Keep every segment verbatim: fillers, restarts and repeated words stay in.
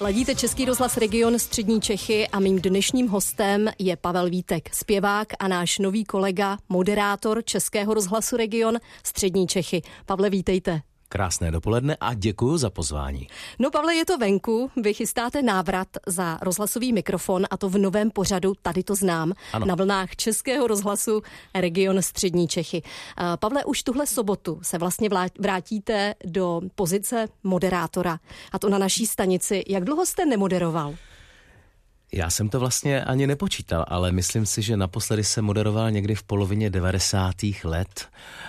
Ladíte Český rozhlas Region Střední Čechy a mým dnešním hostem je Pavel Vítek, zpěvák a náš nový kolega, moderátor Českého rozhlasu Region Střední Čechy. Pavle, vítejte. Krásné dopoledne a děkuji za pozvání. No Pavle, je to venku, vy chystáte návrat za rozhlasový mikrofon a to v novém pořadu Tady to znám, ano, na vlnách Českého rozhlasu Region Střední Čechy. Pavle, už tuhle sobotu se vlastně vrátíte do pozice moderátora a to na naší stanici. Jak dlouho jste nemoderoval? Já jsem to vlastně ani nepočítal, ale myslím si, že naposledy jsem moderoval někdy v polovině devadesátých let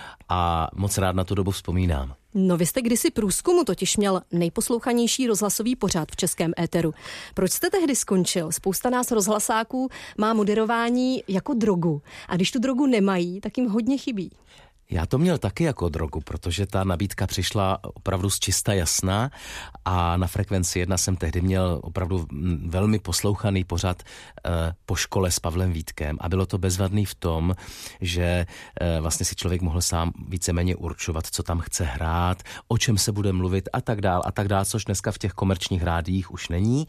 a moc rád na tu dobu vzpomínám. No vy jste kdysi průzkumu totiž měl nejposlouchanější rozhlasový pořad v českém éteru. Proč jste tehdy skončil? Spousta nás rozhlasáků má moderování jako drogu a když tu drogu nemají, tak jim hodně chybí. Já to měl taky jako drogu, protože ta nabídka přišla opravdu z čista jasna a na Frekvenci jedna jsem tehdy měl opravdu velmi poslouchaný pořad eh, po škole s Pavlem Vítkem a bylo to bezvadný v tom, že eh, vlastně si člověk mohl sám víceméně určovat, co tam chce hrát, o čem se bude mluvit a tak dál a tak dál, což dneska v těch komerčních rádiích už není.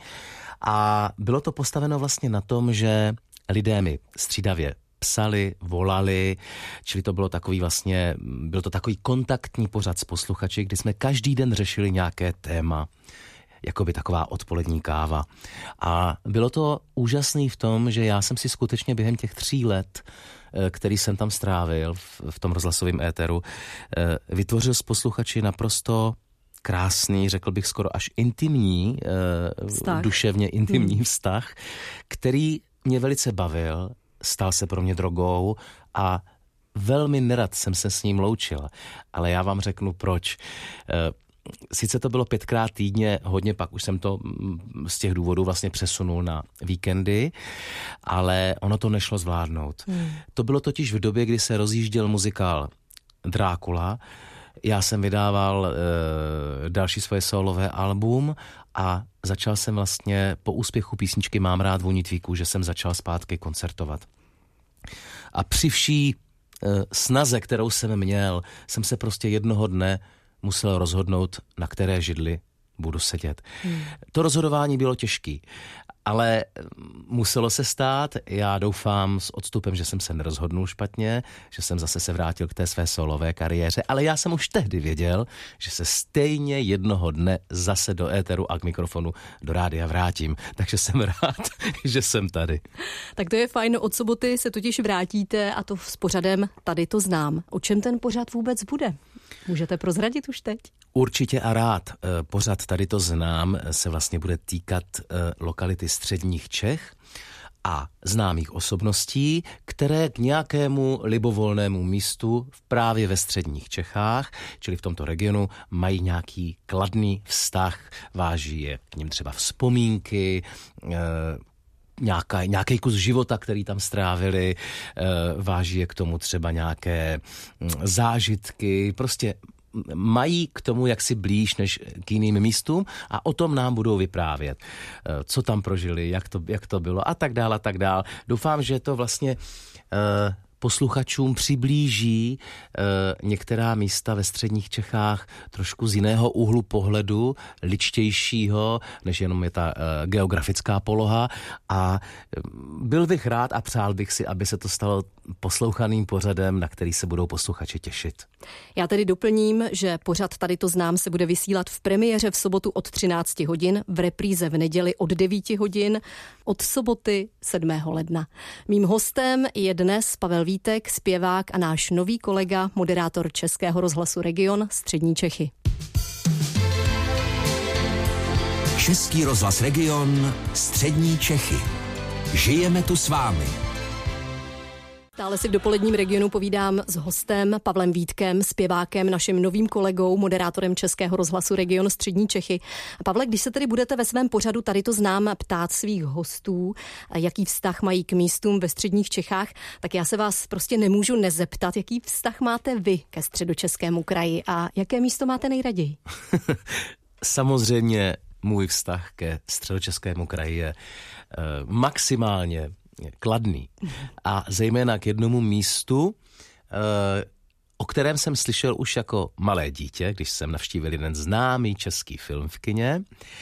A bylo to postaveno vlastně na tom, že lidé mi střídavě psali, volali, čili to bylo takový vlastně, byl to takový kontaktní pořad s posluchači, kdy jsme každý den řešili nějaké téma, jakoby taková odpolední káva. A bylo to úžasný v tom, že já jsem si skutečně během těch tří let, který jsem tam strávil v, v tom rozhlasovém éteru, vytvořil s posluchači naprosto krásný, řekl bych skoro až intimní, vztah. duševně intimní hmm. vztah, který mě velice bavil, stal se pro mě drogou a velmi nerad jsem se s ním loučil. Ale já vám řeknu proč. Sice to bylo pětkrát týdně, hodně pak už jsem to z těch důvodů vlastně přesunul na víkendy, ale ono to nešlo zvládnout. Hmm. To bylo totiž v době, kdy se rozjížděl muzikál Drákula. Já jsem vydával e, další svoje solové album a začal jsem vlastně po úspěchu písničky Mám rád vůni tvý kůže jsem začal zpátky koncertovat. A při vší e, snaze, kterou jsem měl, jsem se prostě jednoho dne musel rozhodnout, na které židli budu sedět. Hmm. To rozhodování bylo těžké, ale muselo se stát. Já doufám s odstupem, že jsem se nerozhodnul špatně, že jsem zase se vrátil k té své solové kariéře, ale já jsem už tehdy věděl, že se stejně jednoho dne zase do éteru a k mikrofonu do rádia vrátím. Takže jsem rád, že jsem tady. Tak to je fajn, od soboty se totiž vrátíte a to s pořadem Tady to znám. O čem ten pořad vůbec bude? Můžete prozradit už teď? Určitě a rád. Pořad Tady to znám se vlastně bude týkat lokality středních Čech a známých osobností, které k nějakému libovolnému místu právě ve středních Čechách, čili v tomto regionu, mají nějaký kladný vztah, váží je k nim třeba vzpomínky, Nějaká, nějaký kus života, který tam strávili, váží je k tomu třeba nějaké zážitky, prostě mají k tomu jaksi blíž než k jiným místům a o tom nám budou vyprávět, co tam prožili, jak to, jak to bylo a tak dál a tak dál. Doufám, že to vlastně uh, posluchačům přiblíží uh, některá místa ve středních Čechách trošku z jiného úhlu pohledu, ličtějšího, než jenom je ta uh, geografická poloha a byl bych rád a přál bych si, aby se to stalo poslouchaným pořadem, na který se budou posluchači těšit. Já tedy doplním, že pořad Tady to znám se bude vysílat v premiéře v sobotu od třinácti hodin, v repríze v neděli od devíti hodin, od soboty sedmého ledna. Mým hostem je dnes Pavel Vítek, zpěvák a náš nový kolega, moderátor Českého rozhlasu Region Střední Čechy. Český rozhlas Region Střední Čechy. Žijeme tu s vámi. Stále si v dopoledním Regionu povídám s hostem Pavlem Vítkem, zpěvákem, naším novým kolegou, moderátorem Českého rozhlasu Region Střední Čechy. Pavle, když se tedy budete ve svém pořadu Tady to znám ptát svých hostů, jaký vztah mají k místům ve středních Čechách, tak já se vás prostě nemůžu nezeptat, jaký vztah máte vy ke středočeskému kraji a jaké místo máte nejraději? Samozřejmě můj vztah ke středočeskému kraji je uh, maximálně kladný. A zejména k jednomu místu, o kterém jsem slyšel už jako malé dítě, když jsem navštívil jeden známý český film v kině.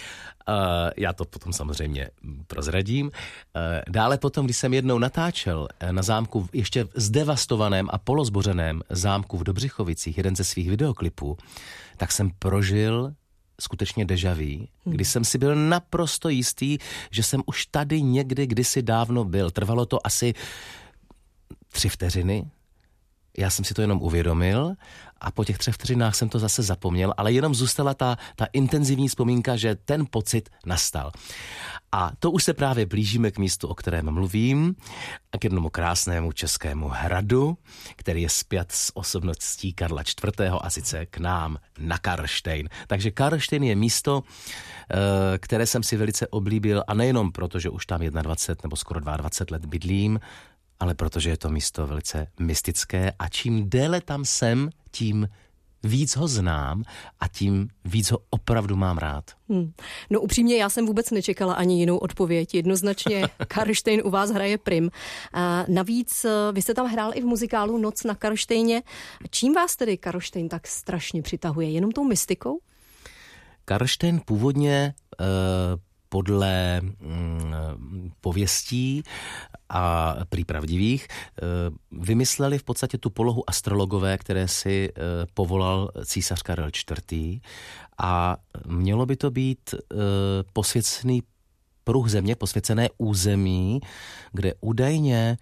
já to potom samozřejmě prozradím. Dále potom, když jsem jednou natáčel na zámku, ještě zdevastovaném a polozbořeném zámku v Dobřichovicích, jeden ze svých videoklipů, tak jsem prožil skutečně déjà vu, kdy jsem si byl naprosto jistý, že jsem už tady někdy kdysi dávno byl. Trvalo to asi tři vteřiny, já jsem si to jenom uvědomil a po těch třech vteřinách jsem to zase zapomněl, ale jenom zůstala ta, ta intenzivní vzpomínka, že ten pocit nastal. A to už se právě blížíme k místu, o kterém mluvím, a k jednomu krásnému českému hradu, který je spjat s osobností Karla čtvrtého a sice k nám na Karlštejn. Takže Karlštejn je místo, které jsem si velice oblíbil a nejenom proto, že už tam dvacet jedna nebo skoro dvacet dva let bydlím, ale protože je to místo velice mystické a čím déle tam jsem, tím víc ho znám a tím víc ho opravdu mám rád. Hmm. No upřímně, já jsem vůbec nečekala ani jinou odpověď. Jednoznačně Karlštejn u vás hraje prim. A navíc vy jste tam hrál i v muzikálu Noc na Karlštejně. Čím vás tedy Karlštejn tak strašně přitahuje? Jenom tou mystikou? Karlštejn původně uh, podle mm, pověstí a prý pravdivých vymysleli v podstatě tu polohu astrologové, které si povolal císař Karel čtvrtý. A mělo by to být posvěcený pruh země, posvěcené území, kde údajně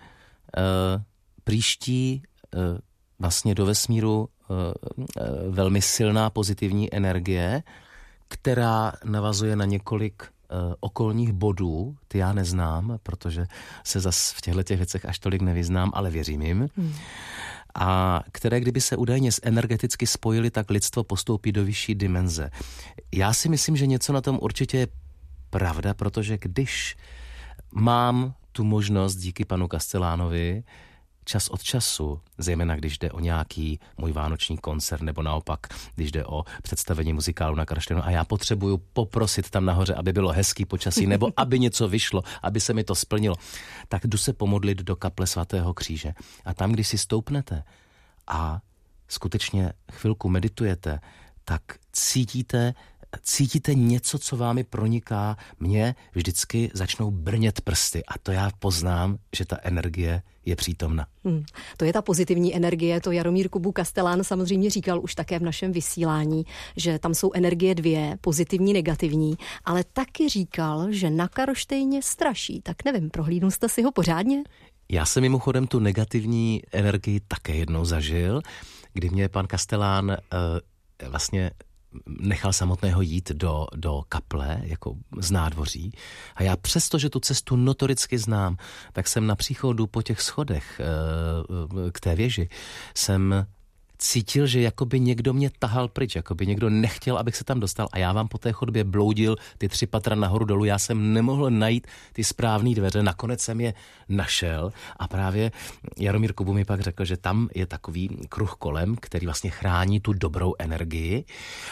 příští vlastně do vesmíru velmi silná pozitivní energie, která navazuje na několik okolních bodů, ty já neznám, protože se zas v těchto těch věcech až tolik nevyznám, ale věřím jim. Hmm. A které, kdyby se údajně energeticky spojily, tak lidstvo postoupí do vyšší dimenze. Já si myslím, že něco na tom určitě je pravda, protože když mám tu možnost díky panu Castellánovi čas od času, zejména když jde o nějaký můj vánoční koncert, nebo naopak, když jde o představení muzikálu na Karlštejnu a já potřebuju poprosit tam nahoře, aby bylo hezký počasí, nebo aby něco vyšlo, aby se mi to splnilo, tak jdu se pomodlit do kaple svatého kříže. A tam, když si stoupnete a skutečně chvilku meditujete, tak cítíte, cítíte něco, co vámi proniká. Mně vždycky začnou brnět prsty a to já poznám, že ta energie je přítomna. Hmm. To je ta pozitivní energie, to Jaromír Kubu Castellán samozřejmě říkal už také v našem vysílání, že tam jsou energie dvě, pozitivní, negativní, ale taky říkal, že na Karlštejně straší. Tak nevím, prohlídnul jste si ho pořádně? Já jsem mimochodem tu negativní energii také jednou zažil, kdy mě pan Castellán uh, vlastně nechal samotného jít do, do kaple, jako z nádvoří. A já přesto, že tu cestu notoricky znám, tak jsem na příchodu po těch schodech e, k té věži, jsem cítil, že jakoby někdo mě tahal pryč, jakoby někdo nechtěl, abych se tam dostal a já vám po té chodbě bloudil ty tři patra nahoru dolů, já jsem nemohl najít ty správné dveře, nakonec jsem je našel a právě Jaromír Kubu mi pak řekl, že tam je takový kruh kolem, který vlastně chrání tu dobrou energii.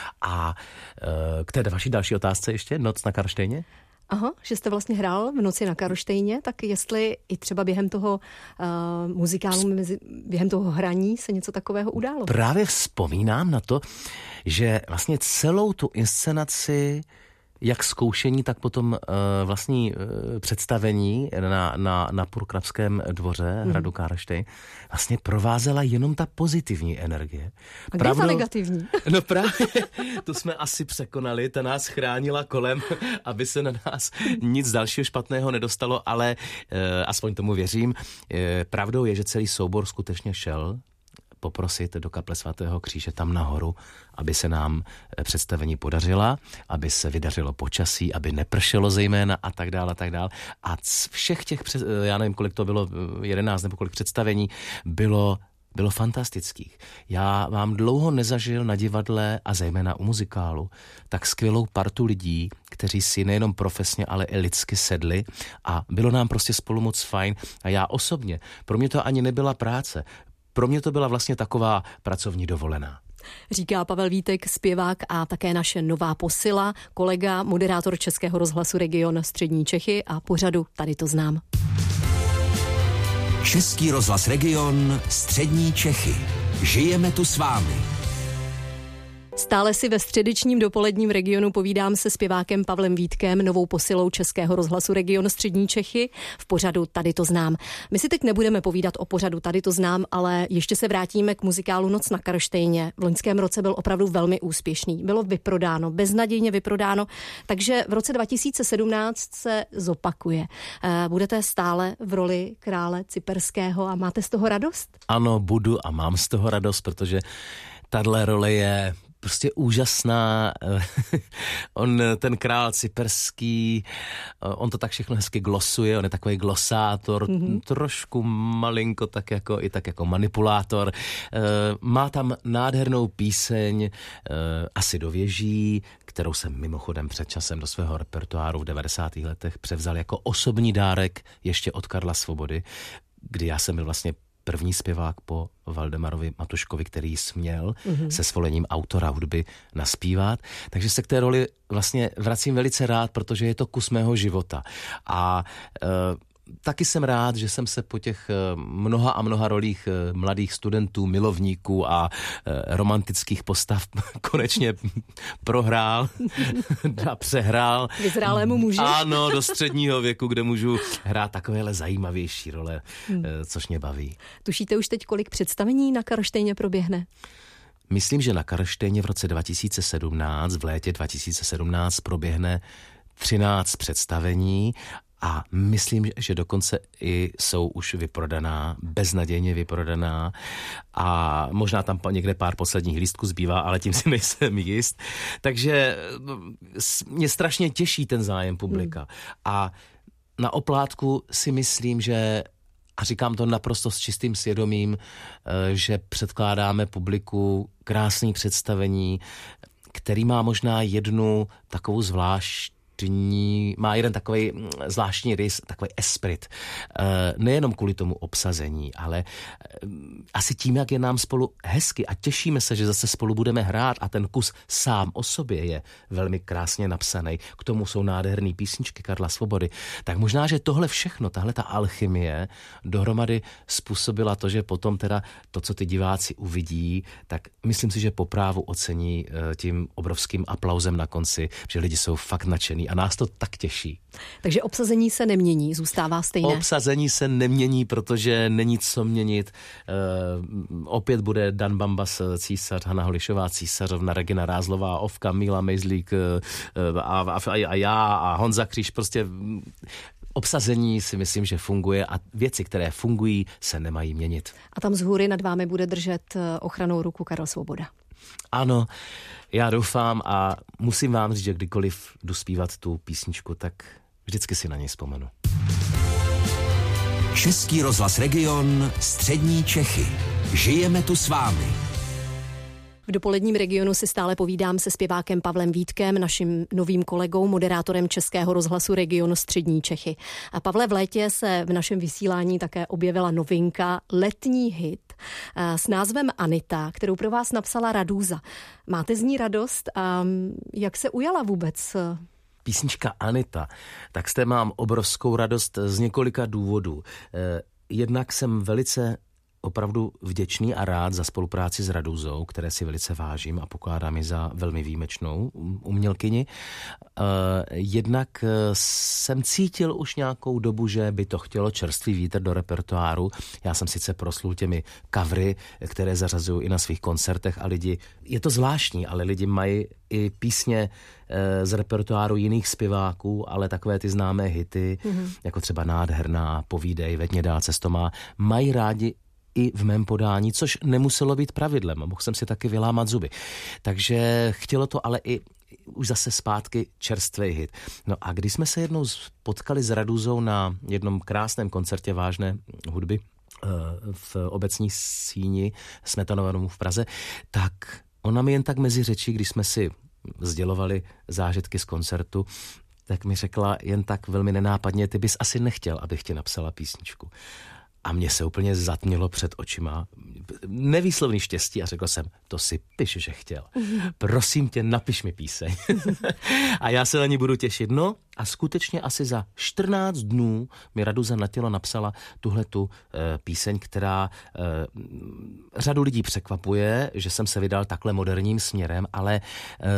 A e, k té vaší další otázce ještě, Noc na Karlštejně? Aha, že jste vlastně hrál v Noci na Karlštejně, tak jestli i třeba během toho uh, muzikálu, mezi, během toho hraní se něco takového událo? Právě vzpomínám na to, že vlastně celou tu inscenaci, jak zkoušení, tak potom uh, vlastní uh, představení na, na, na Purkrabském dvoře hmm. hradu Karlštejn vlastně provázela jenom ta pozitivní energie. A kde je ta negativní? No právě, tu jsme asi překonali, ta nás chránila kolem, aby se na nás nic dalšího špatného nedostalo, ale uh, aspoň tomu věřím. Uh, pravdou je, že celý soubor skutečně šel poprosit do kaple svatého kříže tam nahoru, aby se nám představení podařila, aby se vydařilo počasí, aby nepršelo zejména a tak dále a tak dále. A z všech těch, já nevím, kolik to bylo, jedenáct nebo kolik představení, bylo bylo fantastických. Já vám dlouho nezažil na divadle a zejména u muzikálu tak skvělou partu lidí, kteří si nejenom profesně, ale i lidsky sedli a bylo nám prostě spolu moc fajn. A já osobně, pro mě to ani nebyla práce, pro mě to byla vlastně taková pracovní dovolená. Říká Pavel Vítek, zpěvák a také naše nová posila, kolega, moderátor Českého rozhlasu Region Střední Čechy a pořadu Tady to znám. Český rozhlas Region Střední Čechy. Žijeme tu s vámi. Stále si ve středečním dopoledním regionu povídám se zpěvákem Pavlem Vítkem, novou posilou Českého rozhlasu Region Střední Čechy v pořadu Tady to znám. My si teď nebudeme povídat o pořadu Tady to znám, ale ještě se vrátíme k muzikálu Noc na Karlštejně. V loňském roce byl opravdu velmi úspěšný. Bylo vyprodáno, beznadějně vyprodáno, takže v roce dva tisíce sedmnáct se zopakuje. Budete stále v roli krále Cyperského a máte z toho radost? Ano, budu a mám z toho radost, protože tahle role je prostě úžasná. On, ten král cyperský, on to tak všechno hezky glosuje, on je takový glosátor, mm-hmm. trošku malinko tak jako, i tak jako manipulátor. Má tam nádhernou píseň Asi do věží, kterou jsem mimochodem před časem do svého repertoáru v devadesátých letech převzal jako osobní dárek ještě od Karla Svobody, kdy já jsem byl vlastně první zpěvák po Valdemarovi Matuškovi, který směl mm-hmm. se svolením autora hudby naspívat. Takže se k té roli vlastně vracím velice rád, protože je to kus mého života. A e, taky jsem rád, že jsem se po těch mnoha a mnoha rolích mladých studentů, milovníků a e, romantických postav konečně prohrál a přehrál. Vyzrálému muži. Ano, do středního věku, kde můžu hrát takovéhle zajímavější role, hmm. e, což mě baví. Tušíte už teď, kolik představení na Karlštejně proběhne? Myslím, že na Karlštejně v roce dva tisíce sedmnáct, v létě dva tisíce sedmnáct proběhne třináct představení a myslím, že dokonce i jsou už vyprodaná, beznadějně vyprodaná a možná tam někde pár posledních lístků zbývá, ale tím si nejsem jist. Takže mě strašně těší ten zájem publika. Hmm. A na oplátku si myslím, že a říkám to naprosto s čistým svědomím, že předkládáme publiku krásné představení, který má možná jednu takovou zvláštní má jeden takový zvláštní rys, takový esprit. Nejenom kvůli tomu obsazení, ale asi tím, jak je nám spolu hezky a těšíme se, že zase spolu budeme hrát a ten kus sám o sobě je velmi krásně napsaný. K tomu jsou nádherný písničky Karla Svobody. Tak možná, že tohle všechno, tahle ta alchymie dohromady způsobila to, že potom teda to, co ty diváci uvidí, tak myslím si, že po právu ocení tím obrovským aplauzem na konci, že lidi jsou fakt nadšený a nás to tak těší. Takže obsazení se nemění, zůstává stejné? Obsazení se nemění, protože není co měnit. E, opět bude Dan Bambas císař, Hana Holišová císařovna, Regina Rázlová, Ovka, Míla Mejzlík e, a, a, a já a Honza Kříž. Prostě obsazení si myslím, že funguje a věci, které fungují, se nemají měnit. A tam z hůry nad vámi bude držet ochranou ruku Karel Svoboda. Ano, já doufám a musím vám říct, že kdykoliv jdu zpívat tu písničku, tak vždycky si na něj vzpomenu. Český rozhlas Region, Střední Čechy. Žijeme tu s vámi. V dopoledním regionu si stále povídám se zpěvákem Pavlem Vítkem, naším novým kolegou, moderátorem Českého rozhlasu Region Střední Čechy. A Pavle, v létě se v našem vysílání také objevila novinka, letní hit s názvem Anita, kterou pro vás napsala Radúza. Máte z ní radost a jak se ujala vůbec? Písnička Anita, tak z té mám obrovskou radost z několika důvodů. Jednak jsem velice opravdu vděčný a rád za spolupráci s Radúzou, které si velice vážím a pokládám ji za velmi výjimečnou umělkyni. Jednak jsem cítil už nějakou dobu, že by to chtělo čerstvý vítr do repertoáru. Já jsem sice proslul těmi covery, které zařazují i na svých koncertech a lidi, je to zvláštní, ale lidi mají i písně z repertoáru jiných zpěváků, ale takové ty známé hity, mm-hmm. jako třeba Nádherná, Povídej, Vedně dál cesto má, mají rádi i v mém podání, což nemuselo být pravidlem. Mohl jsem si taky vylámat zuby. Takže chtělo to ale i už zase zpátky čerstvý hit. No a když jsme se jednou spotkali s Radúzou na jednom krásném koncertě vážné hudby v obecní síni Smetanovému v Praze, tak ona mi jen tak mezi řečí, když jsme si sdělovali zážitky z koncertu, tak mi řekla jen tak velmi nenápadně, ty bys asi nechtěl, abych ti napsala písničku. A mě se úplně zatmělo před očima. Nevýslovný štěstí a řekl jsem, to si piš, že chtěl. Prosím tě, napiš mi píseň. A já se na ní budu těšit. No a skutečně asi za čtrnáct dnů mi Raduza na tělo napsala tuhletu e, píseň, která e, řadu lidí překvapuje, že jsem se vydal takhle moderním směrem, ale e,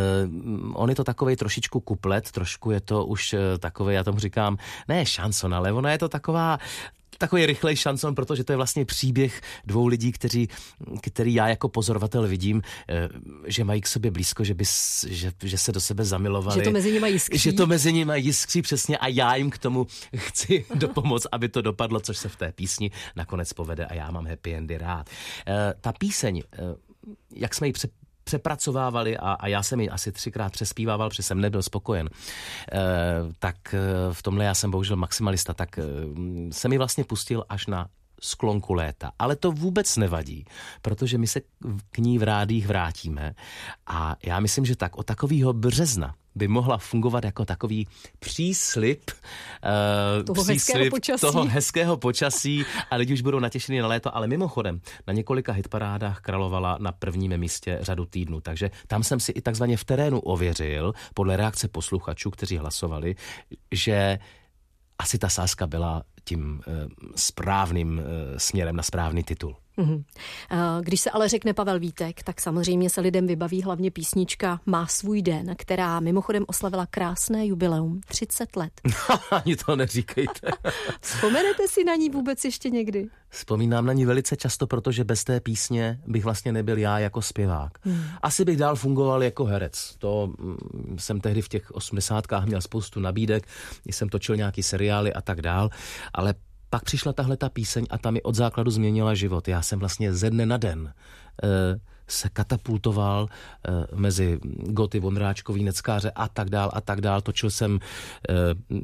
on je to takovej trošičku kuplet, trošku je to už e, takovej, já tomu říkám, ne šanson, ale ona je to taková takový rychlej šanson, protože to je vlastně příběh dvou lidí, kteří, který já jako pozorovatel vidím, že mají k sobě blízko, že, by, že, že se do sebe zamilovali. Že to mezi nimi jiskří. Že to mezi nimi jiskří, přesně, a já jim k tomu chci dopomoct, aby to dopadlo, což se v té písni nakonec povede a já mám happy endy rád. Ta píseň, jak jsme ji před přepracovávali a, a já jsem ji asi třikrát přespívával, protože jsem nebyl spokojen, e, tak e, v tomhle já jsem bohužel maximalista, tak e, jsem ji vlastně pustil až na sklonku léta. Ale to vůbec nevadí, protože my se k ní v rádích vrátíme a já myslím, že tak od takového března by mohla fungovat jako takový příslib, uh, toho, příslib hezkého počasí. toho hezkého počasí a lidi už budou natěšení na léto, ale mimochodem na několika hitparádách královala na prvním místě řadu týdnů, takže tam jsem si i takzvaně v terénu ověřil, podle reakce posluchačů, kteří hlasovali, že asi ta sázka byla tím uh, správným uh, směrem na správný titul. Mm-hmm. Když se ale řekne Pavel Vítek, tak samozřejmě se lidem vybaví hlavně písnička Má svůj den, která mimochodem oslavila krásné jubileum, třicet let. Ani to neříkejte. Vzpomenete si na ní vůbec ještě někdy? Vzpomínám na ní velice často, protože bez té písně bych vlastně nebyl já jako zpěvák. Hmm. Asi bych dál fungoval jako herec. To mm, jsem tehdy v těch osmdesátkách měl spoustu nabídek, jsem točil nějaký seriály a tak dál, ale pak přišla tahle ta píseň a ta mi od základu změnila život. Já jsem vlastně ze dne na den e, se katapultoval e, mezi Goty, Vondráčkový, Neckáře a tak dál a tak dál. Točil jsem e,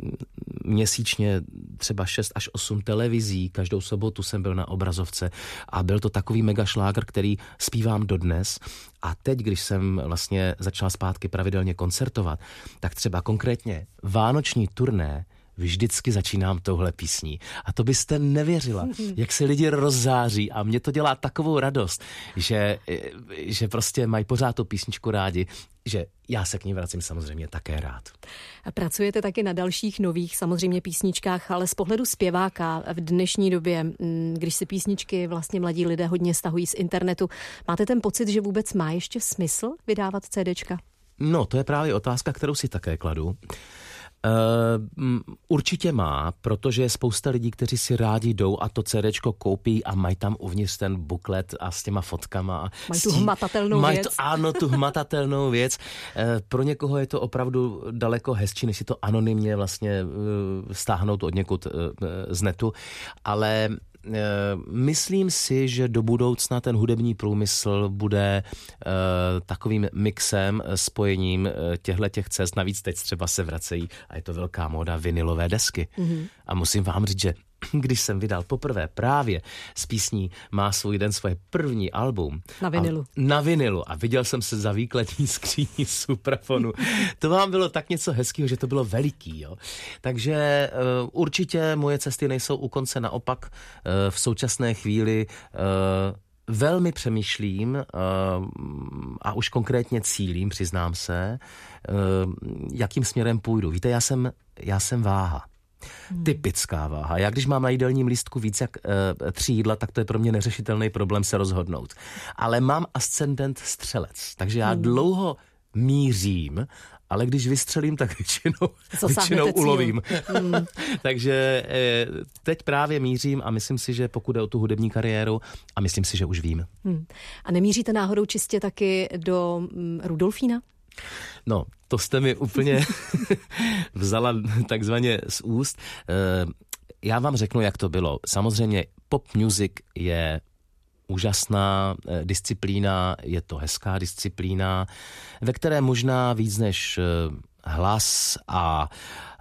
měsíčně třeba šest až osm televizí, každou sobotu jsem byl na obrazovce a byl to takový mega šlágr, který zpívám dodnes. A teď, když jsem vlastně začal zpátky pravidelně koncertovat, tak třeba konkrétně vánoční turné vždycky začínám touhle písní. A to byste nevěřila, jak se lidi rozzáří a mě to dělá takovou radost, že, že prostě mají pořád tu písničku rádi, že já se k ní vracím samozřejmě také rád. A pracujete taky na dalších nových samozřejmě písničkách, ale z pohledu zpěváka v dnešní době, když si písničky vlastně mladí lidé hodně stahují z internetu, máte ten pocit, že vůbec má ještě smysl vydávat CDčka? No, to je právě otázka, kterou si také kladu. Uh, určitě má, protože je spousta lidí, kteří si rádi jdou a to CDčko koupí a mají tam uvnitř ten buklet a s těma fotkama. A mají tu hmatatelnou mají věc. To, ano, tu hmatatelnou věc. Uh, pro někoho je to opravdu daleko hezčí, než si to anonymně vlastně uh, stáhnout od někud uh, z netu, ale myslím si, že do budoucna ten hudební průmysl bude uh, takovým mixem, spojením uh, těchto cest. Navíc teď třeba se vracejí, a je to velká móda, vinylové desky. Mm-hmm. A musím vám říct, že když jsem vydal poprvé právě s písní Má svůj den svoje první album. Na vinilu. A, na vinilu. A viděl jsem se za výkladní skříní suprafonu. To vám bylo tak něco hezkého, že to bylo veliký. Jo? Takže uh, určitě moje cesty nejsou u konce, naopak uh, v současné chvíli uh, velmi přemýšlím uh, a už konkrétně cílím, přiznám se, uh, jakým směrem půjdu. Víte, já jsem, já jsem váha. Hmm. Typická váha. Já když mám na jídelním lístku víc jak e, tři jídla, tak to je pro mě neřešitelný problém se rozhodnout. Ale mám ascendent střelec, takže já hmm. dlouho mířím, ale když vystřelím, tak většinou, většinou ulovím. Hmm. Takže e, teď právě mířím a myslím si, že pokud jde o tu hudební kariéru, a myslím si, že už vím. Hmm. A nemíříte náhodou čistě taky do mm, Rudolfína? No, to jste mi úplně vzala takzvaně z úst. Já vám řeknu, jak to bylo. Samozřejmě pop music je úžasná disciplína, je to hezká disciplína, ve které možná víc než hlas a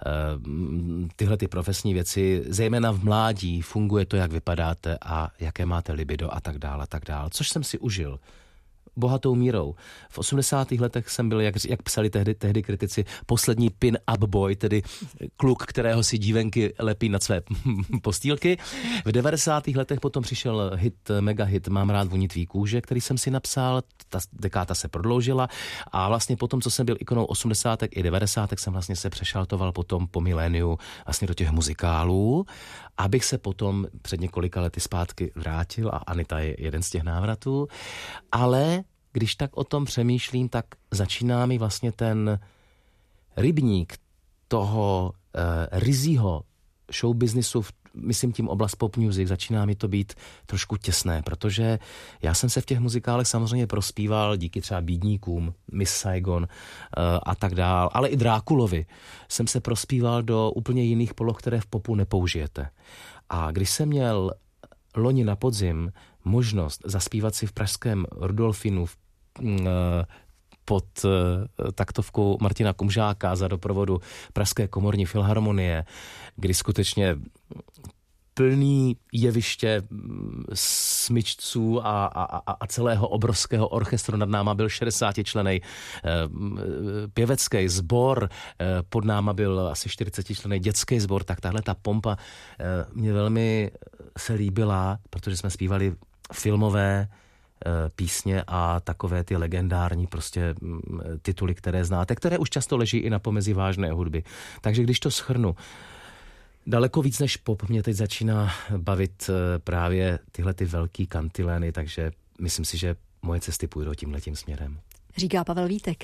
tyhle ty profesní věci, zejména v mládí, funguje to, jak vypadáte a jaké máte libido a tak dále, a tak dále, což jsem si užil. bohatou mírou. V osmdesátých letech jsem byl, jak, jak psali tehdy, tehdy kritici, poslední pin-up boy, tedy kluk, kterého si dívenky lepí na své postýlky. V devadesátých letech potom přišel hit, mega hit Mám rád vůni tvý kůže, který jsem si napsal, ta dekáta se prodloužila a vlastně potom, co jsem byl ikonou osmdesátek i devadesátek, jsem vlastně se přešaltoval potom po miléniu vlastně do těch muzikálů, abych se potom před několika lety zpátky vrátil a Anita je jeden z těch návratů, ale když tak o tom přemýšlím, tak začíná mi vlastně ten rybník toho uh, ryzího showbiznisu, myslím tím oblast pop music, začíná mi to být trošku těsné, protože já jsem se v těch muzikálech samozřejmě prospíval díky třeba Bídníkům, Miss Saigon uh, a tak dál, ale i Drákulovi jsem se prospíval do úplně jiných poloh, které v popu nepoužijete. A když jsem měl loni na podzim možnost zaspívat si v pražském Rudolfinu v, uh, pod uh, taktovkou Martina Kumžáka za doprovodu Pražské komorní filharmonie, kdy skutečně plný jeviště smyčců a, a, a celého obrovského orchestru nad náma byl šedesátičlenný pěvecký sbor, pod náma byl asi čtyřicetičlenný dětský sbor, tak tahle ta pompa mě velmi se líbila, protože jsme zpívali filmové písně a takové ty legendární prostě tituly, které znáte, které už často leží i na pomezí vážné hudby. Takže když to shrnu, daleko víc než pop mě teď začíná bavit právě tyhle ty velký kantilény, takže myslím si, že moje cesty půjdou tímhletím směrem. Říká Pavel Vítek.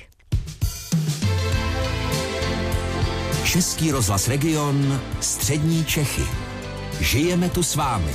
Český rozhlas Region, střední Čechy. Žijeme tu s vámi.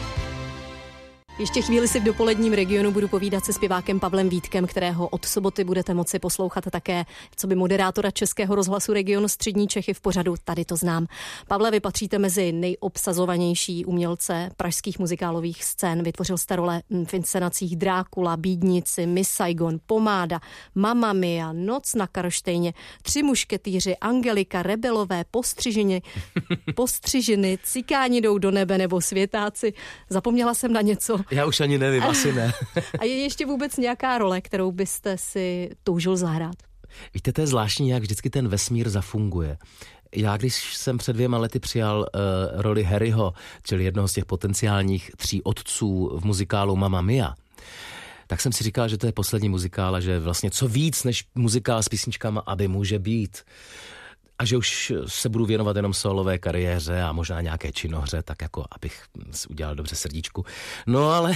Ještě chvíli si v dopoledním Regionu budu povídat se zpěvákem Pavlem Vítkem, kterého od soboty budete moci poslouchat také co by moderátora Českého rozhlasu Region střední Čechy v pořadu Tady to znám. Pavle, vy patříte mezi nejobsazovanější umělce pražských muzikálových scén. Vytvořil jste role v inscenacích Drákula, Bídnici, Miss Saigon, Pomáda, Mamma Mia, Noc na Karlštejně, Tři mušketýři, Angelika, Rebelové, Postřižiny, Postřižiny, Cikáni jdou do nebe nebo Světáci. Zapomněla jsem na něco. Já už ani nevím, asi ne. A je ještě vůbec nějaká role, kterou byste si toužil zahrát? Víte, to je zvláštní, jak vždycky ten vesmír zafunguje. Já, když jsem před dvěma lety přijal uh, roli Harryho, čili jednoho z těch potenciálních tří otců v muzikálu Mamma Mia, tak jsem si říkal, že to je poslední muzikál a že vlastně co víc než muzikál s písničkama, aby může být. A že už se budu věnovat jenom solové kariéře a možná nějaké činohře, tak jako abych si udělal dobře srdíčku. No ale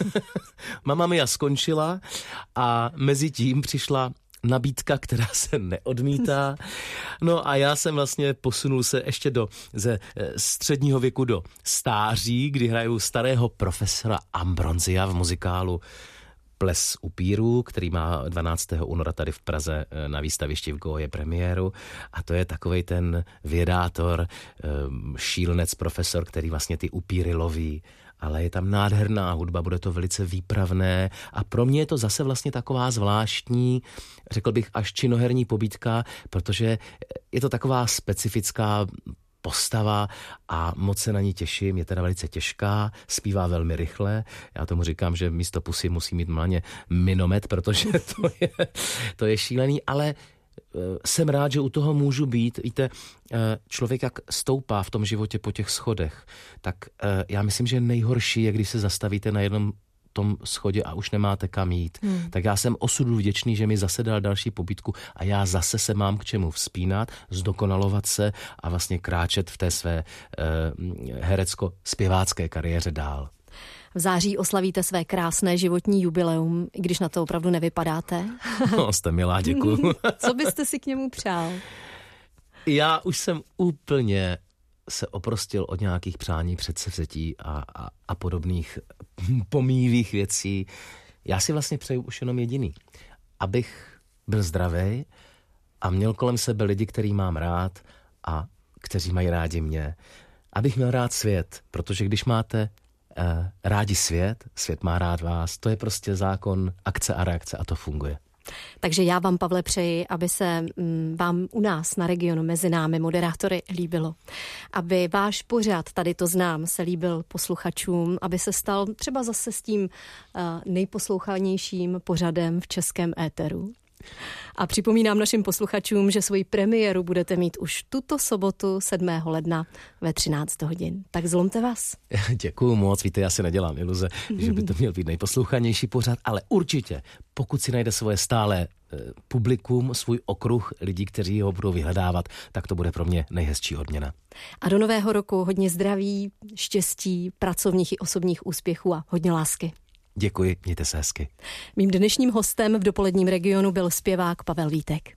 Mamma Mia skončila a mezi tím přišla nabídka, která se neodmítá. No a já jsem vlastně posunul se ještě do ze středního věku do stáří, kdy hraju starého profesora Ambronzia v muzikálu Ples upírů, který má dvanáctého února tady v Praze na výstavišti v Goje premiéru. A to je takovej ten vědátor, šílenec, profesor, který vlastně ty upíry loví. Ale je tam nádherná hudba, bude to velice výpravné a pro mě je to zase vlastně taková zvláštní, řekl bych až činoherní pobídka, protože je to taková specifická postava a moc se na ní těším, je teda velice těžká, zpívá velmi rychle, já tomu říkám, že místo pusy musí mít mlaně minomet, protože to je, to je šílený, ale jsem rád, že u toho můžu být. Víte, člověk jak stoupá v tom životě po těch schodech, tak já myslím, že nejhorší je, když se zastavíte na jednom tom schodě a už nemáte kam jít. Hmm. Tak já jsem osudu vděčný, že mi zase dal další pobídku a já zase se mám k čemu vzpínat, zdokonalovat se a vlastně kráčet v té své uh, herecko-zpěvácké kariéře dál. V září oslavíte své krásné životní jubileum, i když na to opravdu nevypadáte. No, jste milá, děkuju. Co byste si k němu přál? Já už jsem úplně se oprostil od nějakých přání, předsevzetí a, a, a podobných pomíjivých věcí. Já si vlastně přeju už jenom jediný. Abych byl zdravý a měl kolem sebe lidi, který mám rád a kteří mají rádi mě. Abych měl rád svět, protože když máte eh, rádi svět, svět má rád vás, to je prostě zákon akce a reakce a to funguje. Takže já vám, Pavle, přeji, aby se m, vám u nás na Regionu mezi námi moderátory líbilo. Aby váš pořad, tady to znám, se líbil posluchačům, aby se stal třeba zase s tím uh, nejposlouchanějším pořadem v českém éteru. A připomínám našim posluchačům, že svoji premiéru budete mít už tuto sobotu sedmého ledna ve třináct hodin. Tak zlomte vás. Děkuju moc, víte, já si nedělám iluze, že by to měl být nejposlouchanější pořad, ale určitě, pokud si najde svoje stále e, publikum, svůj okruh lidí, kteří ho budou vyhledávat, tak to bude pro mě nejhezčí odměna. A do nového roku hodně zdraví, štěstí, pracovních i osobních úspěchů a hodně lásky. Děkuji, mějte se hezky. Mým dnešním hostem v dopoledním Regionu byl zpěvák Pavel Vítek.